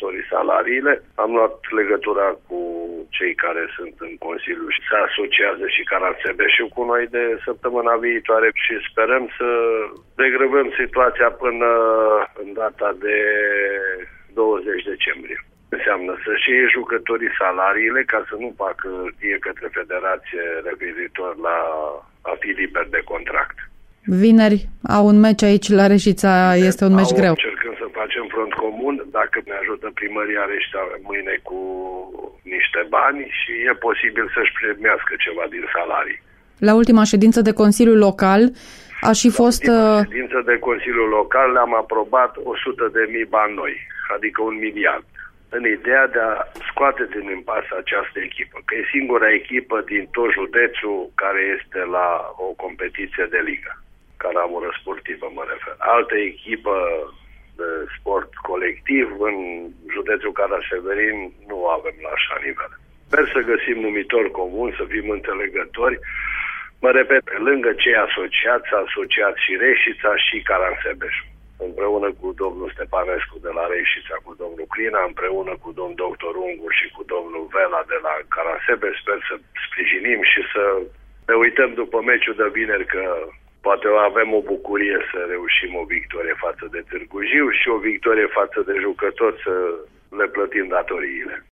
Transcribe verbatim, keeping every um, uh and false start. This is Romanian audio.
jucătorii salariile. Am luat legătura cu cei care sunt în Consiliu și se asociază și Caransebeșul cu noi de săptămâna viitoare și sperăm să degrăbăm situația până în data de douăzeci decembrie. Înseamnă să-și iei jucătorii salariile ca să nu facă tie către federație referitor la a fi liber de contract. Vineri au un meci aici la Reșița, este un meci greu. Încercăm să facem front comun, dacă ne ajută primăria Reșița mâine cu niște bani și e posibil să-și primească ceva din salarii. La ultima ședință de Consiliu Local a și fost... La ultima ședință de Consiliu Local le-am aprobat o sută de mii bani noi, adică un miliard. În ideea de a scoate din impas această echipă, că e singura echipă din tot județul care este la o competiție de ligă, ca ramură sportivă mă refer. Altă echipă de sport colectiv în județul Caraș-Severin nu avem la așa nivel. Sper să găsim numitor comun, să fim înțelegători. Mă repet, pe lângă cei asociați, asociați și Reșița și Caransebeșul. Împreună cu domnul Stepanescu de la Reșița, cu domnul Clina, împreună cu domnul doctor Ungur și cu domnul Vela de la Caransebeș, sper să sprijinim și să ne uităm după meciul de vineri că poate avem o bucurie să reușim o victorie față de Târgu Jiu și o victorie față de jucători să le plătim datoriile.